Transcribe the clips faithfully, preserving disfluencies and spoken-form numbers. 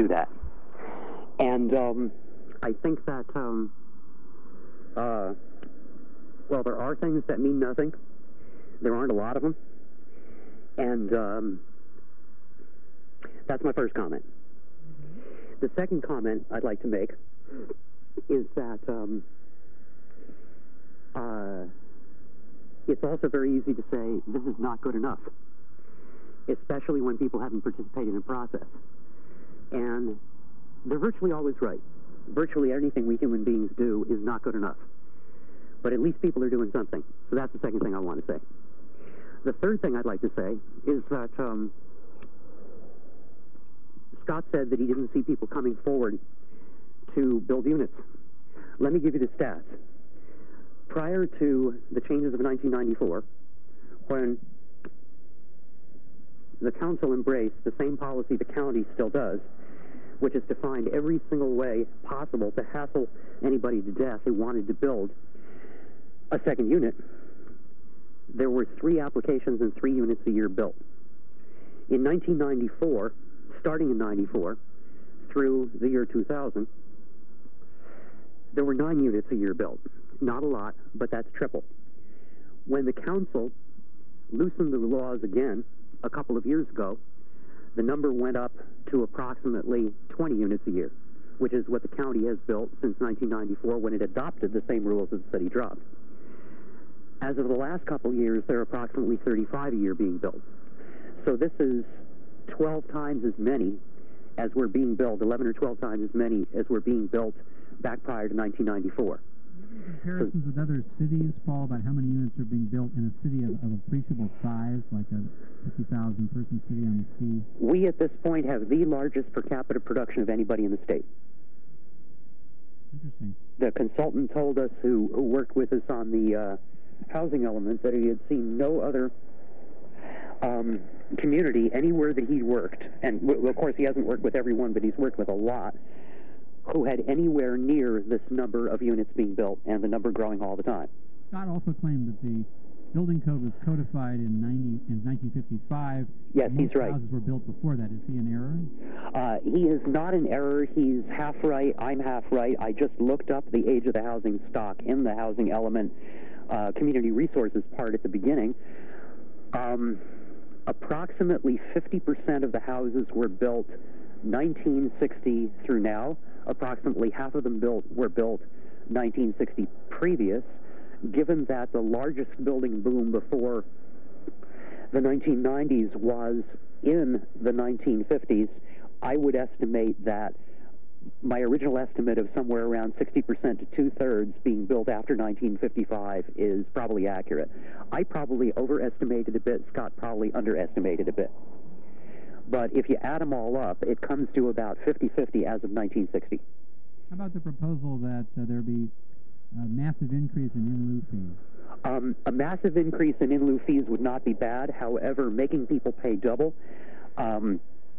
do that. And um, I think that, um, uh, well, there are things that mean nothing. There aren't a lot of them. And um, that's my first comment. The second comment I'd like to make is that um, uh, it's also very easy to say this is not good enough, especially when people haven't participated in the process. And they're virtually always right. Virtually anything we human beings do is not good enough. But at least people are doing something. So that's the second thing I want to say. The third thing I'd like to say is that um, Scott said that he didn't see people coming forward to build units. Let me give you the stats. Prior to the changes of nineteen ninety-four, when the council embraced the same policy the county still does, which is to find every single way possible to hassle anybody to death who wanted to build a second unit, there were three applications and three units a year built. In nineteen ninety-four, starting in ninety-four, through the year two thousand, there were nine units a year built. Not a lot, but that's triple. When the council loosened the laws again a couple of years ago, the number went up to approximately twenty units a year, which is what the county has built since nineteen ninety-four when it adopted the same rules that the city dropped. As of the last couple of years, there are approximately thirty-five a year being built. So this is twelve times as many as were being built, eleven or twelve times as many as were being built back prior to nineteen ninety-four. Comparisons with other cities, Paul, about how many units are being built in a city of, of appreciable size, like a fifty thousand person city on the sea? We, at this point, have the largest per capita production of anybody in the state. Interesting. The consultant told us, who, who worked with us on the uh, housing element, that he had seen no other um, community anywhere that he worked, and w of course he hasn't worked with everyone, but he's worked with a lot, who had anywhere near this number of units being built, and the number growing all the time. Scott also claimed that the building code was codified in, ninety, in nineteen fifty-five. Yes, Most he's right. houses were built before that. Is he in error? Uh, he is not in error. He's half right. I'm half right. I just looked up the age of the housing stock in the housing element uh, community resources part at the beginning. Um, approximately fifty percent of the houses were built nineteen sixty through now. Approximately half of them built were built nineteen sixty previous. Given that the largest building boom before the nineteen nineties was in the nineteen fifties, I would estimate that my original estimate of somewhere around sixty percent to two-thirds being built after nineteen fifty-five is probably accurate. I probably overestimated a bit. Scott probably underestimated a bit. But if you add them all up, it comes to about fifty fifty as of nineteen sixty. How about the proposal that uh, there be a massive increase in in-lieu fees? Um, a massive increase in in-lieu fees would not be bad. However, making people pay double, um,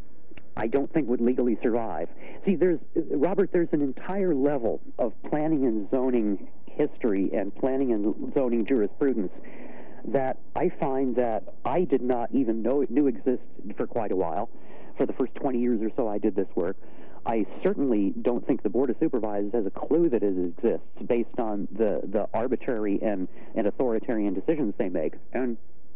I don't think would legally survive. See, there's, Robert, there's an entire level of planning and zoning history and planning and zoning jurisprudence that I find that I did not even know it knew existed for quite a while. For the first twenty years or so I did this work. I certainly don't think the Board of Supervisors has a clue that it exists based on the, the arbitrary and, and authoritarian decisions they make. And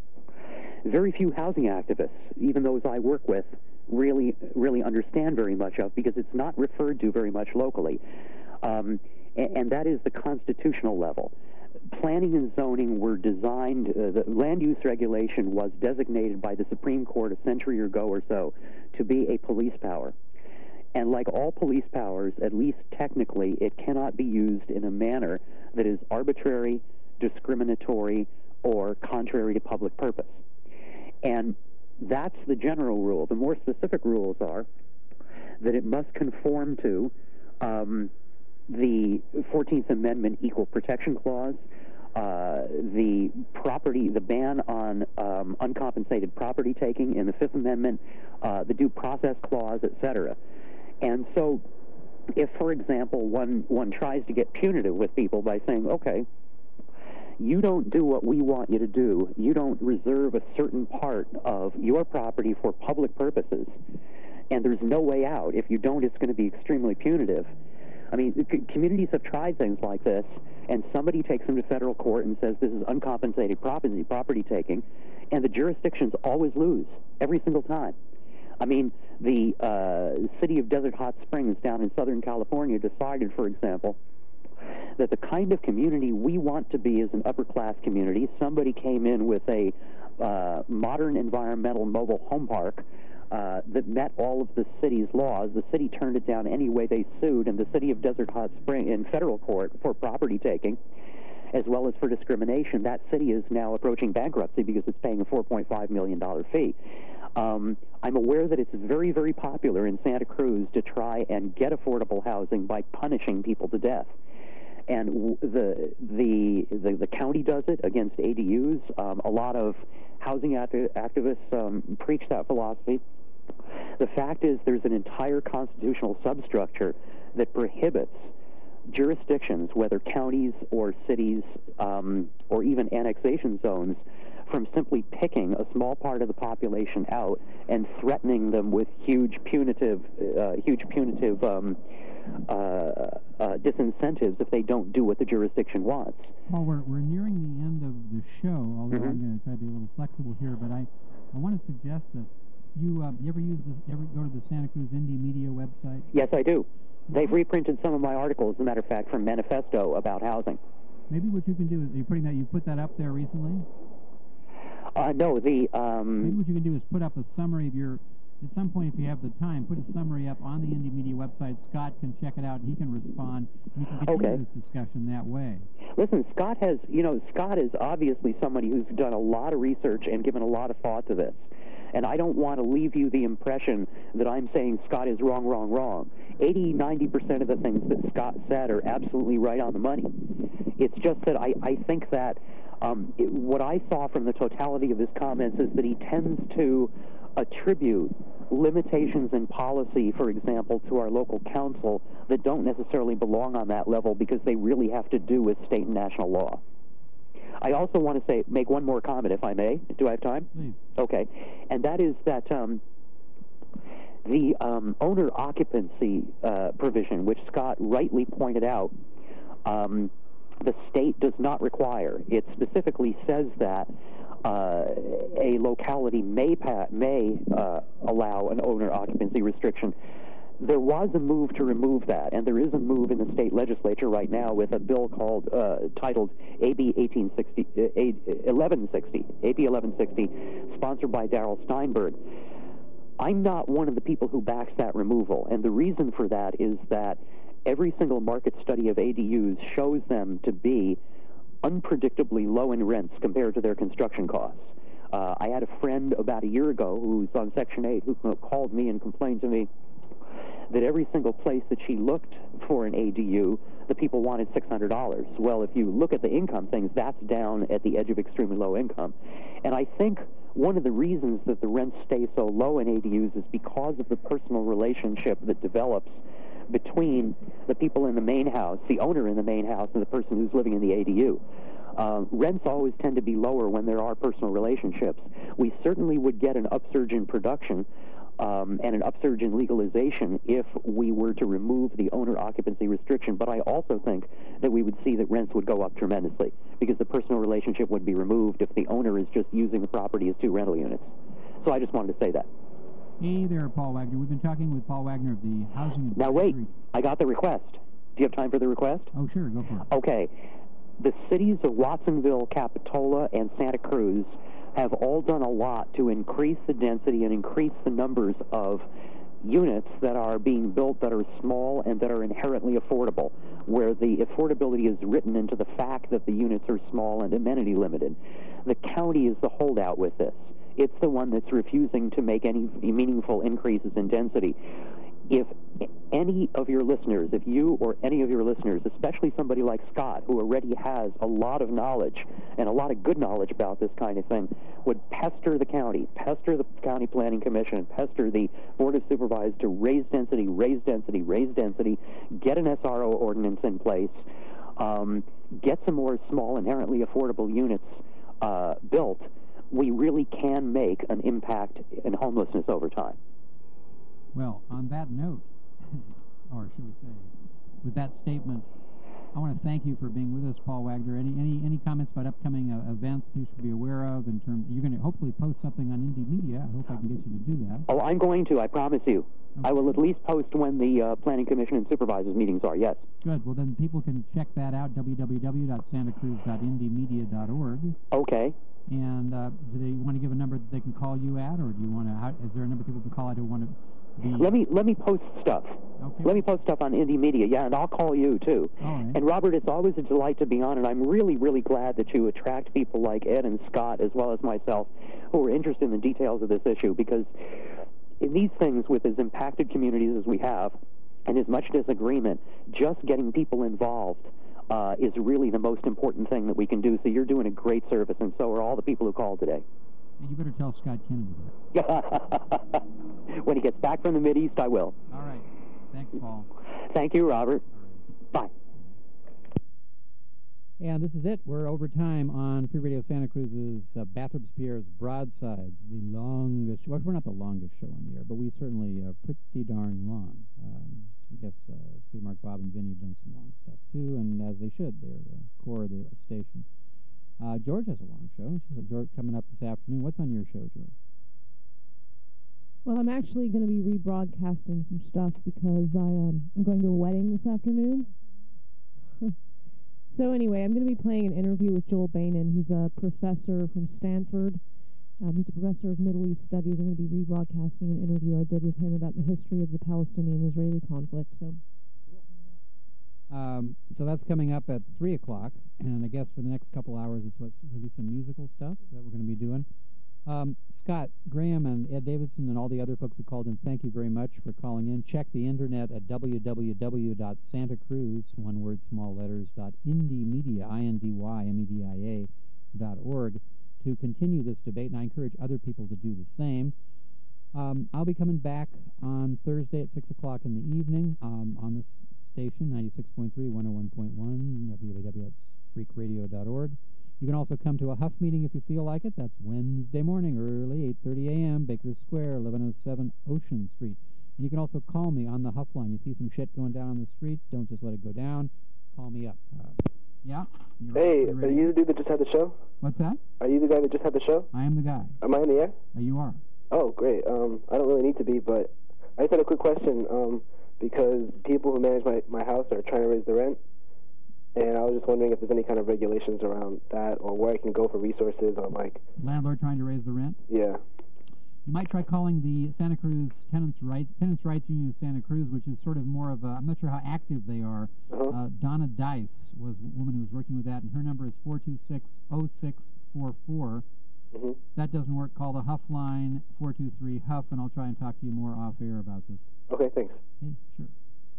very few housing activists, even those I work with, really, really understand very much of, because it's not referred to very much locally. Um, and, and that is the constitutional level. Planning and zoning were designed, uh, the land use regulation was designated by the Supreme Court a century ago or so to be a police power. And like all police powers, at least technically, it cannot be used in a manner that is arbitrary, discriminatory, or contrary to public purpose. And that's the general rule. The more specific rules are that it must conform to um, the fourteenth Amendment Equal Protection Clause, uh, the property, the ban on um, uncompensated property taking in the Fifth Amendment, uh, the Due Process Clause, et cetera. And so, if, for example, one, one tries to get punitive with people by saying, okay, you don't do what we want you to do, you don't reserve a certain part of your property for public purposes, and there's no way out. If you don't, it's going to be extremely punitive. I mean, c- communities have tried things like this, and somebody takes them to federal court and says this is uncompensated property, property taking, and the jurisdictions always lose, every single time. I mean, the uh, city of Desert Hot Springs down in Southern California decided, for example, that the kind of community we want to be is an upper-class community. Somebody came in with a uh, modern environmental mobile home park uh, that met all of the city's laws. The city turned it down anyway. They sued, and the city of Desert Hot Springs in federal court for property taking, as well as for discrimination. That city is now approaching bankruptcy because it's paying a four point five million dollars fee. Um, I'm aware that it's very, very popular in Santa Cruz to try and get affordable housing by punishing people to death. And w- the, the the the county does it against A D Us. Um, a lot of housing acti- activists um, preach that philosophy. The fact is there's an entire constitutional substructure that prohibits jurisdictions, whether counties or cities um, or even annexation zones, from simply picking a small part of the population out and threatening them with huge punitive, uh, huge punitive um, uh, uh, disincentives if they don't do what the jurisdiction wants. Paul, we're, we're nearing the end of the show, although Mm-hmm. I'm going to try to be a little flexible here, but I, I want to suggest that you, uh, you ever use this, ever go to the Santa Cruz Indie Media website? Yes, I do. They've reprinted some of my articles, as a matter of fact, from Manifesto about housing. Maybe what you can do is, are you putting that, you put that up there recently? Uh, no, the... Maybe Um, what you can do is put up a summary of your, at some point if you have the time, put a summary up on the Indie Media website. Scott can check it out and he can respond. And you can continue Okay. this discussion that way. Listen, Scott has, you know, Scott is obviously somebody who's done a lot of research and given a lot of thought to this. And I don't want to leave you the impression that I'm saying Scott is wrong, wrong, wrong. eighty, ninety percent of the things that Scott said are absolutely right on the money. It's just that I, I think that um, it, what I saw from the totality of his comments is that he tends to attribute limitations in policy, for example, to our local council that don't necessarily belong on that level because they really have to do with state and national law. I also want to say, make one more comment, if I may. Do I have time? Please. Okay. And that is that um, the um, owner occupancy uh, provision, which Scott rightly pointed out, um, the state does not require. It specifically says that uh, a locality may pa- may uh, allow an owner occupancy restriction. There was a move to remove that, and there is a move in the state legislature right now with a bill called uh, titled A B eighteen sixty, uh, eleven sixty, A B eleven sixty, sponsored by Darrell Steinberg. I'm not one of the people who backs that removal, and the reason for that is that every single market study of A D Us shows them to be unpredictably low in rents compared to their construction costs. Uh, I had a friend about a year ago who's on Section eight who called me and complained to me that every single place that she looked for an A D U, the people wanted six hundred dollars. Well, if you look at the income things, that's down at the edge of extremely low income. And I think one of the reasons that the rents stay so low in A D Us is because of the personal relationship that develops between the people in the main house, the owner in the main house, and the person who's living in the A D U. Uh, rents always tend to be lower when there are personal relationships. We certainly would get an upsurge in production Um, and an upsurge in legalization if we were to remove the owner occupancy restriction. But I also think that we would see that rents would go up tremendously because the personal relationship would be removed if the owner is just using the property as two rental units. So I just wanted to say that. Hey there, Paul Wagner. We've been talking with Paul Wagner of the Housing Advisory. Now wait, I got the request. Do you have time for the request? Oh, sure, go for it. Okay. The cities of Watsonville, Capitola, and Santa Cruz have all done a lot to increase the density and increase the numbers of units that are being built that are small and that are inherently affordable, where the affordability is written into the fact that the units are small and amenity limited. The county is the holdout with this. It's the one that's refusing to make any meaningful increases in density. If any of your listeners, if you or any of your listeners, especially somebody like Scott, who already has a lot of knowledge and a lot of good knowledge about this kind of thing, would pester the county, pester the County Planning Commission, pester the Board of Supervisors to raise density, raise density, raise density, get an S R O ordinance in place, um, get some more small, inherently affordable units uh, built, we really can make an impact in homelessness over time. Well, on that note, or should we say, with that statement, I want to thank you for being with us, Paul Wagner. Any any any comments about upcoming uh, events you should be aware of in terms? You're going to hopefully post something on Indie Media. I hope I can get you to do that. Oh, I'm going to. I promise you. Okay. I will at least post when the uh, Planning Commission and Supervisors meetings are. Yes. Good. Well, then people can check that out. w w w dot santa cruz dot indie media dot org. Okay. And uh, do they want to give a number that they can call you at, or do you want to? How, is there a number people can call? I don't want to. Be... Let me let me post stuff. Okay. Let me post stuff on Indie Media, yeah, and I'll call you too. All right. And Robert, it's always a delight to be on, and I'm really, really glad that you attract people like Ed and Scott, as well as myself, who are interested in the details of this issue. Because in these things, with as impacted communities as we have, and as much disagreement, just getting people involved uh, is really the most important thing that we can do. So you're doing a great service, and so are all the people who called today. And you better tell Scott Kennedy that. When he gets back from the Mideast, I will. All right. Thanks, Paul. Thank you, Robert. Right. Bye. And this is it. We're over time on Free Radio Santa Cruz's uh, Bathurst Pierre's Broadsides, the longest, well, we're not the longest show on the air, but we certainly are pretty darn long. Um, I guess uh, Skid Mark, Bob, and Vinny have done some long stuff, too, and as they should. They're the core of the station. Uh, George has a long show. She's a George coming up this afternoon. What's on your show, George? Well, I'm actually going to be rebroadcasting some stuff because I, um, I'm going to a wedding this afternoon. So anyway, I'm going to be playing an interview with Joel Bainan. He's a professor from Stanford. Um, he's a professor of Middle East Studies. I'm going to be rebroadcasting an interview I did with him about the history of the Palestinian-Israeli conflict. So. Um, so that's coming up at three o'clock, and I guess for the next couple hours it's what's going to be some musical stuff that we're going to be doing. Um, Scott Graham and Ed Davidson and all the other folks who called in, thank you very much for calling in. Check the internet at w w w dot santa cruz, one word, small letters, dot indiemedia, I N D Y M E D I A, dot org to continue this debate, and I encourage other people to do the same. Um, I'll be coming back on Thursday at six o'clock in the evening um, on this station, ninety-six point three, one oh one point one, w w w dot freak radio dot org. You can also come to a Huff meeting if you feel like it. That's Wednesday morning, early, eight thirty a m, Baker Square, eleven oh seven Ocean Street. And you can also call me on the Huff line. You see some shit going down on the streets, don't just let it go down. Call me up. Uh, yeah? Hey, are you the dude that just had the show? What's that? Are you the guy that just had the show? I am the guy. Am I in the air? Uh, you are. Oh, great. Um, I don't really need to be, but I just had a quick question. Um, because people who manage my, my house are trying to raise the rent, and I was just wondering if there's any kind of regulations around that, or where I can go for resources on, like... Landlord trying to raise the rent? Yeah. You might try calling the Santa Cruz Tenants' Rights Tenants' Rights Union of Santa Cruz, which is sort of more of a... I'm not sure how active they are. Uh-huh. Uh, Donna Dice was a woman who was working with that, and her number is four two six, oh six four four. Mm-hmm. If that doesn't work, call the Huff line, four two three, Huff, and I'll try and talk to you more off-air about this. Okay, thanks. Hey, sure.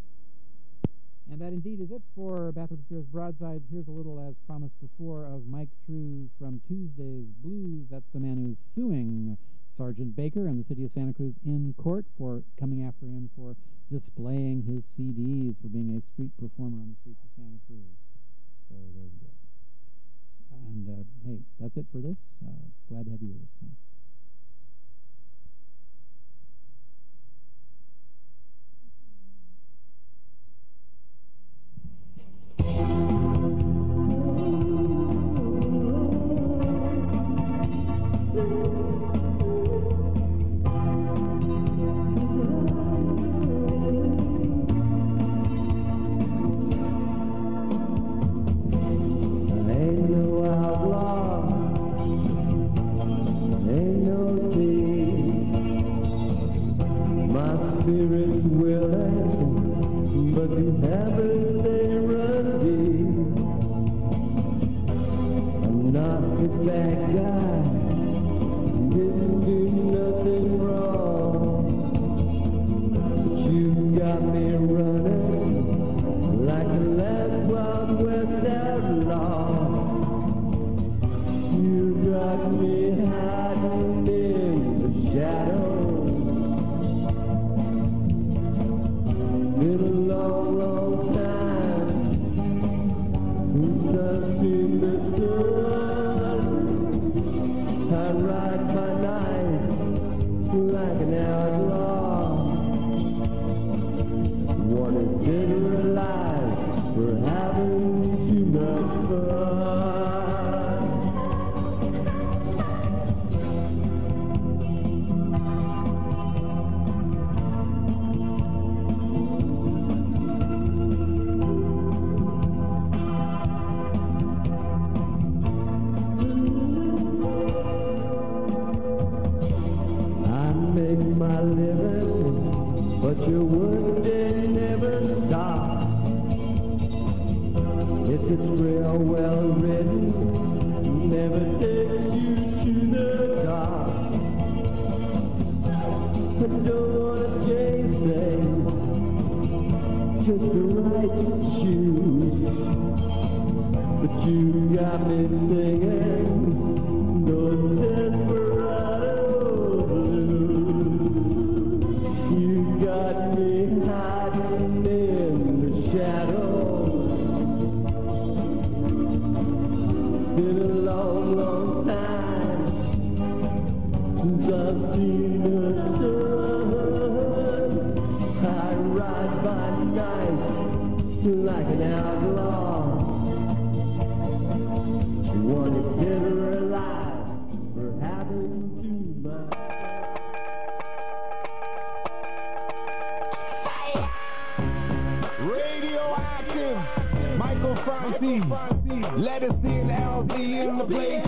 And that indeed is it for Bathurst Pierre's Broadsides. Here's a little, as promised before, of Mike True from Tuesday's Blues. That's the man who's suing Sergeant Baker and the city of Santa Cruz in court for coming after him for displaying his C Ds, for being a street performer on the streets of Santa Cruz. So there we go. And, uh, hey, that's it for this. Uh, glad to have you with us. Thanks. I ride my knife like an outlaw. I ride by night like an outlaw. Wanted dead or alive for having too much. Radioactive, Michael Franti, let us in L Z in the place.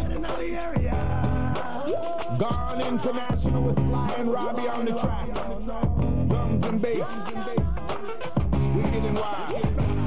Gone International is flying, Robbie on the track. Drums and bass, wicked and wild.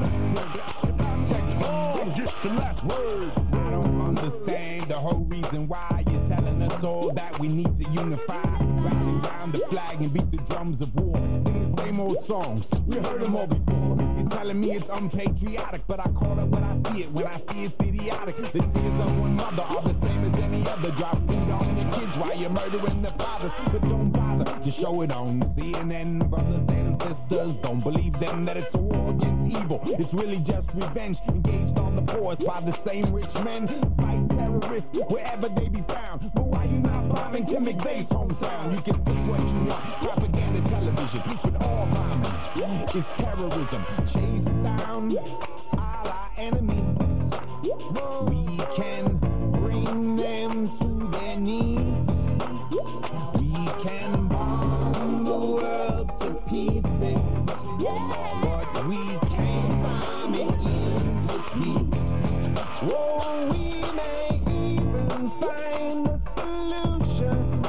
Technical, just the last word. I don't understand the whole reason why you're telling us all that we need to unify. Rally round the flag and beat the drums of war. Sing the same old songs, we heard them all before. You're telling me it's unpatriotic, but I call it when I see it. When I see it's idiotic. The tears of one mother are the same as any other. Drop food on your kids while you're murdering the fathers. But don't bother, just show it on C N N. Brothers and sisters, don't believe them that it's a war against evil. It's really just revenge engaged on the poorest by the same rich men. Fight terrorists wherever they be found. But why you not bombing Tim McVeigh's hometown? You can say what you want, propaganda television, but all bombing is terrorism. Chase down all our enemies. We can bring them to their knees. We can bomb the world to pieces. But we can't bomb it into peace. Oh, we may even find a solution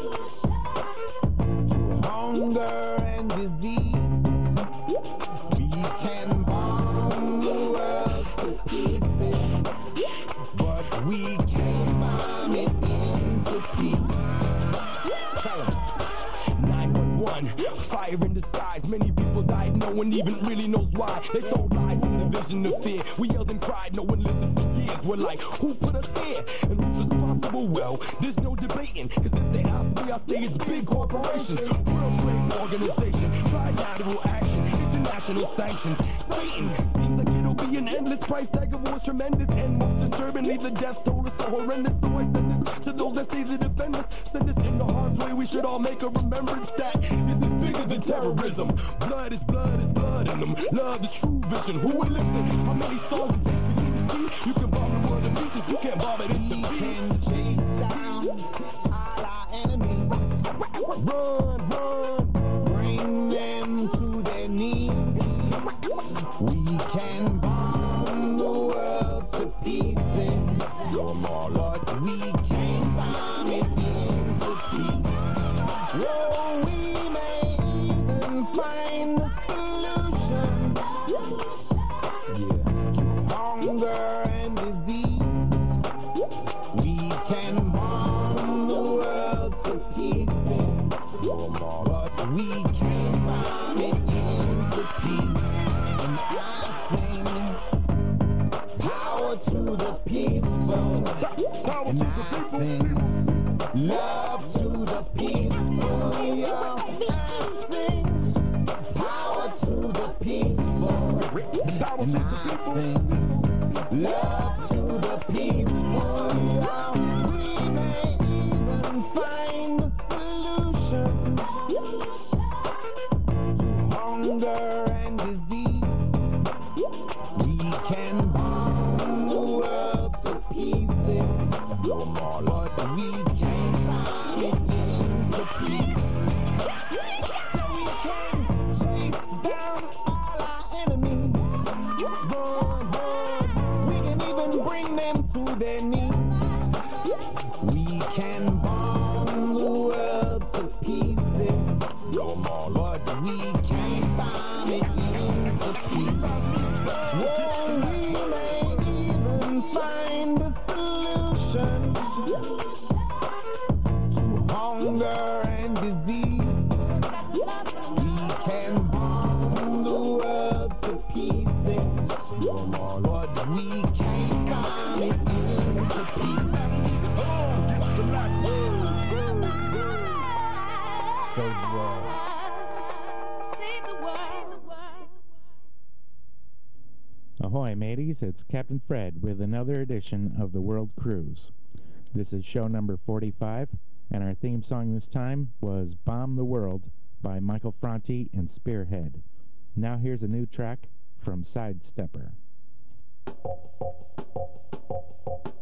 to hunger and disease. We can bomb the world to pieces, but we can't bomb it into peace. nine one one, fire in the skies. Many people died, no one even really knows why. They told lies in the vision of fear. We yelled and cried, no one listened for years. We're like, who put us there? And who's responsible? Well, there's no debating. Cause if they ask me, I say it's big corporations. World Trade Organization, trilateral action, international sanctions. Satan, seems like it'll be an endless price tag of war's tremendous. And most disturbingly, the death toll is so horrendous. So I send this to those that say to defend us. Send us in the harm's way, we should all make a remembrance that this is bigger than terrorism. Blood is blood is blood in them. Love is true vision. Who will listen? How many songs it takes for you to see? You can bomb the world to pieces, you can't bomb it into peace. We can chase down all our enemies. Run, run, bring them to their knees. We can bomb the world to pieces. No more, Lord, we can't bomb it into peace. Oh, we may even find a solution. Yeah, to hunger and disease. We can bomb the world to pieces. No more, but we can't bomb it into peace. And I sing power to the peaceful. And I sing love to the peaceful. Yeah. I sing power to the peaceful. And I sing love to the peaceful. Yeah. We may even find a solution to hunger and disease. We can bomb the world to pieces. No more, Lord, we can't bomb it into peace. So we can chase down all our enemies. Run, run, we can even bring them to their knees. We can bomb the world to pieces. No more, Lord, we can't bomb it into peace. Oh, we may even find a solution to hunger and disease. We can bomb the world to pieces. No more, Lord, we can't bomb it into peace. Oh, just the last word. Save the world. Save the world. Ahoy, mateys, it's Captain Fred with another edition of the World Cruise. This is show number forty-five, And our theme song this time was Bomb the World by Michael Franti and Spearhead. Now here's a new track from Sidestepper.